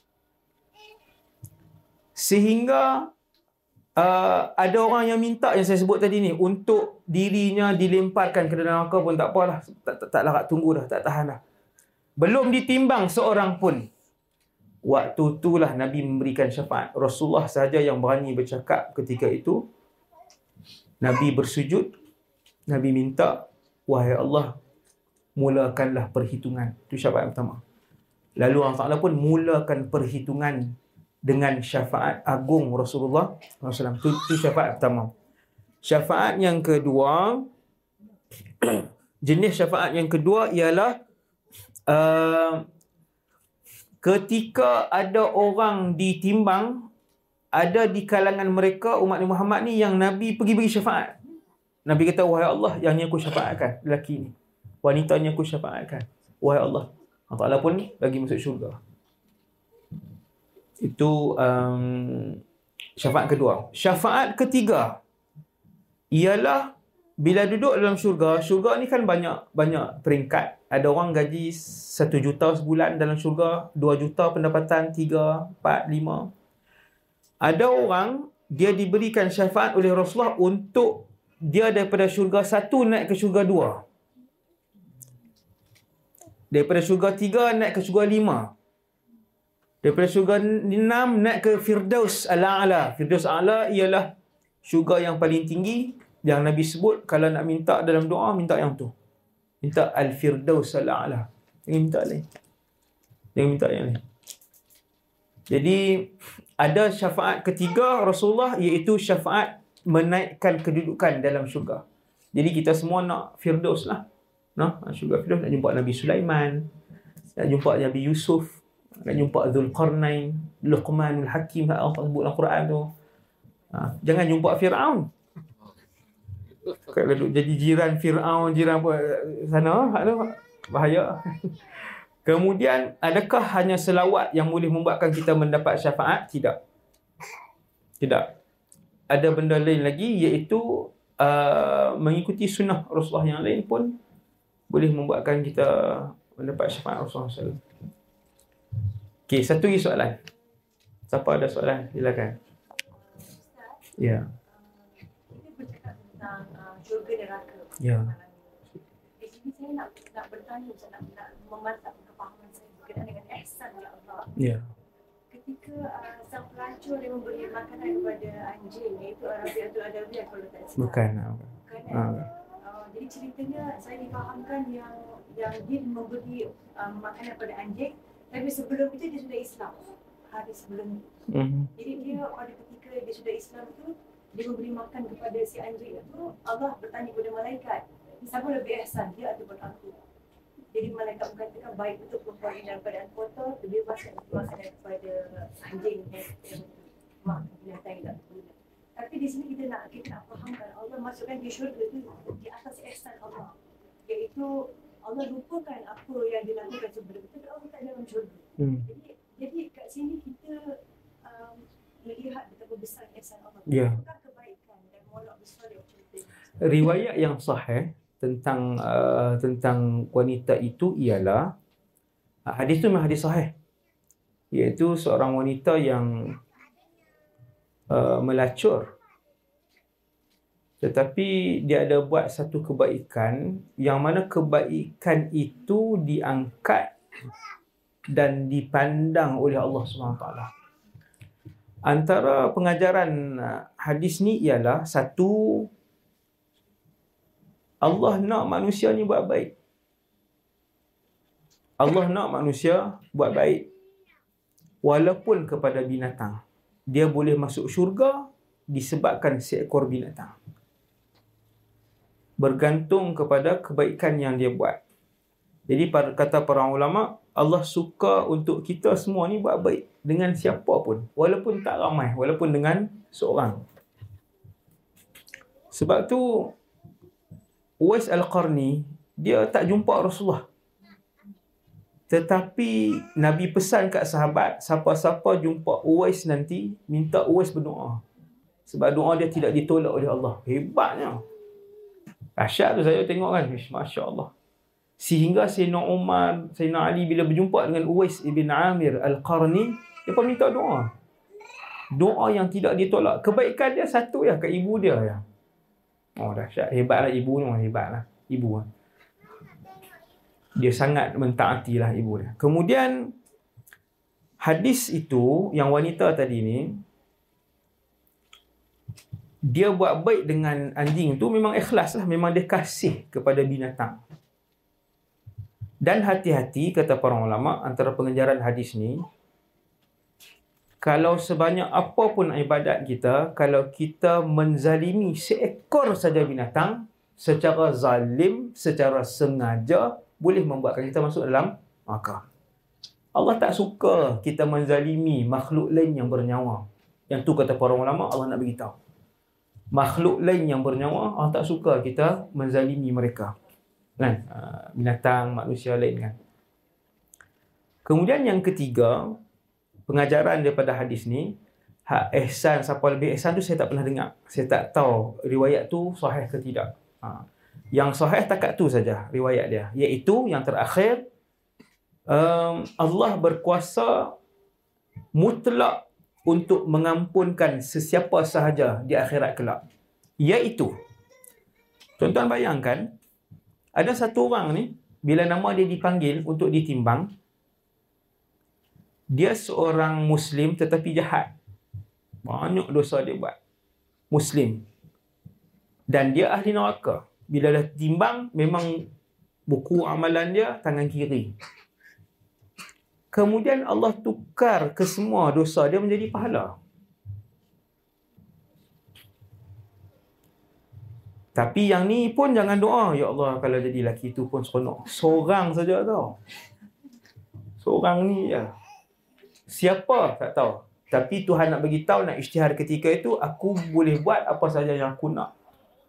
Sehingga uh, ada orang yang minta yang saya sebut tadi ni, untuk dirinya dilemparkan ke dalam neraka pun tak apalah, tak, tak, tak larat tunggu dah, tak tahan dah. Belum ditimbang seorang pun. Waktu itulah Nabi memberikan syafaat. Rasulullah sahaja yang berani bercakap ketika itu. Nabi bersujud, Nabi minta, wahai Allah, mulakanlah perhitungan. Itu syafaat pertama. Lalu Allah Ta'ala pun mulakan perhitungan dengan syafaat agung Rasulullah sallallahu alaihi wasallam. Itu, itu syafaat pertama. Syafaat yang kedua, jenis syafaat yang kedua ialah uh, ketika ada orang ditimbang, ada di kalangan mereka umat Muhammad ni yang Nabi pergi beri syafaat. Nabi kata, wahai Allah, yang ni aku syafaatkan, lelaki ni, wanita ni aku syafaatkan, wahai Allah. Allah Ta'ala pun bagi masuk syurga. Itu um, syafaat kedua. Syafaat ketiga ialah bila duduk dalam syurga. Syurga ni kan banyak banyak peringkat. Ada orang gaji satu juta sebulan dalam syurga, dua juta pendapatan, tiga, empat, lima. Ada orang dia diberikan syafaat oleh Rasulullah untuk dia daripada syurga satu naik ke syurga dua. Daripada syurga tiga naik ke syurga lima. Daripada syurga enam naik ke Firdaus Al-A'la. Firdaus Al-A'la ialah syurga yang paling tinggi yang Nabi sebut, kalau nak minta dalam doa, minta yang tu. Minta Al-Firdaus Al-A'la. Jangan minta lain. Jangan minta yang lain. Jadi ada syafaat ketiga Rasulullah, iaitu syafaat menaikkan kedudukan dalam syurga. Jadi kita semua nak Firdaus lah. Nah, syurga Firdaus, nak jumpa Nabi Sulaiman, nak jumpa Nabi Yusuf, nak jumpa Dzulqarnain, Luqmanul Hakim, Allah sebut dalam Quran tu. Ha, jangan jumpa Firaun. Kalau jadi jiran Firaun, jiran apa sana, bahaya. Kemudian, adakah hanya selawat yang boleh membuatkan kita mendapat syafaat? Tidak. Tidak. Ada benda lain lagi, iaitu uh, mengikuti sunnah Rasulullah yang lain pun boleh membuatkan kita mendapat syafaat Rasulullah sallallahu alaihi wasallam. Okey, satu lagi soalan. Siapa ada soalan? Silakan. Ya. Kita bercakap tentang uh, syurga neraka. Ya. Di sini saya nak nak bertanya, saya nak, nak memantap kefahaman saya berkenaan dengan ihsan oleh Allah. Ya. Ketika uh, sang pelacur dia memberi makanan kepada anjing, iaitu Rabi'atul Adawiyah kalau tak silap. Bukan. Bukan. Ha. Uh, jadi ceritanya saya difahamkan yang yang dia memberi uh, makanan kepada anjing, tapi sebelum itu dia sudah Islam. Hari sebelum itu. Mm-hmm. Jadi dia pada ketika dia sudah Islam tu, dia memberi makan kepada si anjing itu, Allah bertanya kepada malaikat, siapa lebih ihsan, dia ataupun aku? Jadi malaikat mengatakan, baik untuk perempuan ini dalam keadaan kotor, bebaskan makanan kepada anjing yang makan binatang yang tak berguna. Tapi di sini kita nak kita nak fahamkan, Allah masukkan di syurga itu di atas ihsan Allah, iaitu Allah lupakan apa yang dilakukan sebelum itu, tapi Allah tak dalam syurga. Hmm. Jadi jadi kat sini kita um, melihat betapa besar ihsan Allah. Ya. Bukan kebaikan dan molek besar yang cerita. Riwayat yang sahih tentang uh, tentang wanita itu ialah, hadis tu memang hadis sahih, iaitu seorang wanita yang uh, melacur Tetapi dia ada buat satu kebaikan yang mana kebaikan itu diangkat dan dipandang oleh Allah subhanahu wa taala. Antara pengajaran hadis ni ialah satu, Allah nak manusia ni buat baik. Allah nak manusia buat baik walaupun kepada binatang. Dia boleh masuk syurga disebabkan seekor binatang. Bergantung kepada kebaikan yang dia buat. Jadi kata para ulama, Allah suka untuk kita semua ni buat baik dengan siapa pun, walaupun tak ramai, walaupun dengan seorang. Sebab tu Uwais Al-Qarni dia tak jumpa Rasulullah. Tetapi Nabi pesan kat sahabat, siapa-siapa jumpa Uwais nanti, minta Uwais berdoa. Sebab doa dia tidak ditolak oleh Allah. Hebatnya. Dahsyat tu saya tengok kan. Masya Allah. Sehingga Sayyidina Umar, Sayyidina Ali bila berjumpa dengan Uwais ibn Amir Al-Qarni, dia pun minta doa. Doa yang tidak ditolak. Kebaikan dia satu ya, kat ibu dia ya. Oh dahsyat. Hebatlah ibu ni. Hebatlah ibu. Dia sangat mentaatilah ibu dia. Kemudian hadis itu, yang wanita tadi ni, dia buat baik dengan anjing tu memang ikhlas lah. Memang dia kasih kepada binatang. Dan hati-hati, kata para ulama, antara pengejaran hadis ni, kalau sebanyak apapun ibadat kita, kalau kita menzalimi seekor saja binatang, secara zalim, secara sengaja, boleh membuatkan kita masuk dalam neraka. Allah tak suka kita menzalimi makhluk lain yang bernyawa. Yang tu kata para ulama, Allah nak beritahu. Makhluk lain yang bernyawa, Allah tak suka kita menzalimi mereka. Kan? Binatang, manusia lain kan. Kemudian yang ketiga, pengajaran daripada hadis ni, hak ihsan, siapa lebih ihsan tu saya tak pernah dengar. Saya tak tahu riwayat tu sahih ke tidak. Ha. Yang sahih takat tu saja riwayat dia. Iaitu yang terakhir, um, Allah berkuasa mutlak untuk mengampunkan sesiapa sahaja di akhirat kelak. Iaitu, tuan-tuan bayangkan, ada satu orang ni, bila nama dia dipanggil untuk ditimbang, dia seorang Muslim tetapi jahat. Banyak dosa dia buat. Muslim. Dan dia ahli neraka. Bila dah timbang, memang buku amalan dia tangan kiri. Kemudian Allah tukar ke semua dosa dia menjadi pahala. Tapi yang ni pun jangan doa, ya Allah kalau jadi lelaki tu pun seronok. Seorang saja tau. Seorang ni ya. Siapa tak tahu. Tapi Tuhan nak bagi tahu, nak isytihar ketika itu, aku boleh buat apa saja yang aku nak.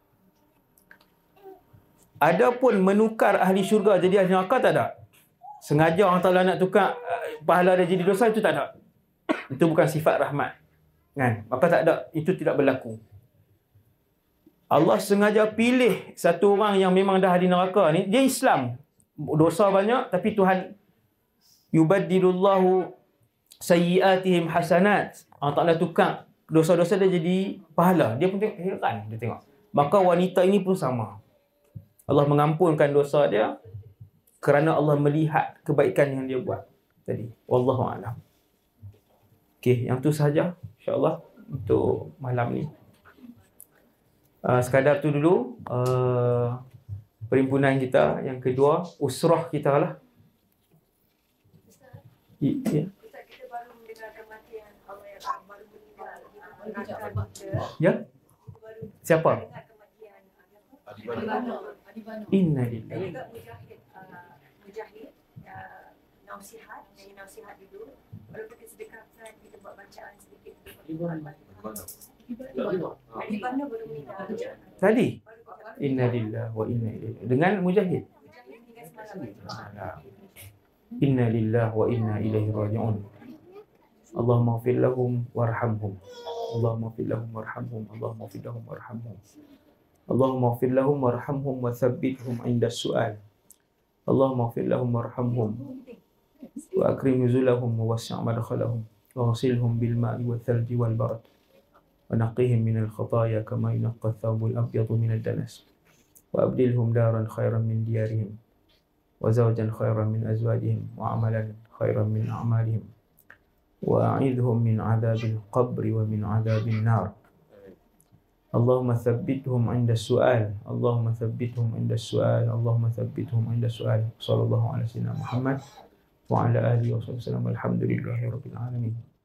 Adapun menukar ahli syurga jadi ahli neraka tak ada. Sengaja orang Ta'ala nak tukar pahala dia jadi dosa, itu tak ada. Itu bukan sifat rahmat. Kan? Maka tak ada. Itu tidak berlaku. Allah sengaja pilih satu orang yang memang dah ahli neraka ni. Dia Islam. Dosa banyak, tapi Tuhan yubaddilullahu sayyiatihim hasanat. Allah Ta'ala tukar dosa-dosa dia jadi pahala. Dia pun tengok, heran dia tengok. Maka wanita ini pun sama. Allah mengampunkan dosa dia kerana Allah melihat kebaikan yang dia buat tadi. Wallahu a'lam. Okey, yang tu sahaja insya-Allah untuk malam ni. Uh, sekadar tu dulu uh, perhimpunan kita. Yang kedua, usrah kita lah. I, ya. Kita baru mendengar kematian Allah yang baru meninggal. Ya? Siapa? Adi Bano. Inna lillahi. Juga Mujahid, uh, Mujahid uh, nausihat, nyanyi nausihat dulu. Walaupun kita sedekahkan, kita buat bacaan sedikit. Adi Bano baru meninggal. Tadi? Inna lillahi wa inna ilaihi. Dengan Mujahid. Mujahid meninggal semalam. Inna lillahi wa inna ilaihi raji'un. Allahumma ighfir lahum warhamhum. Allahumma ighfir lahum warhamhum. Allahumma ighfir lahum warhamhum. Allahumma ighfir lahum warhamhum wa thabbithum 'inda as-su'al. Allahumma ighfir lahum warhamhum wa akrim nuzulahum wa wasi' madkhalahum wa ghasilhum bil ma'i wal thalji wal barad. ونقهم من الخطايا كما ينقى الثوب الأبيض من الدنس وأبدلهم دارا خيرا من ديارهم وزوجا خيرا من أزواجهم وعملا خيرا من أعمالهم وأعيذهم من عذاب القبر ومن عذاب النار اللهم ثبتهم عند السؤال اللهم ثبتهم عند السؤال اللهم ثبتهم عند السؤال صلى الله على سيدنا محمد وعلى آله وصحبه وسلم والحمد لله رب العالمين.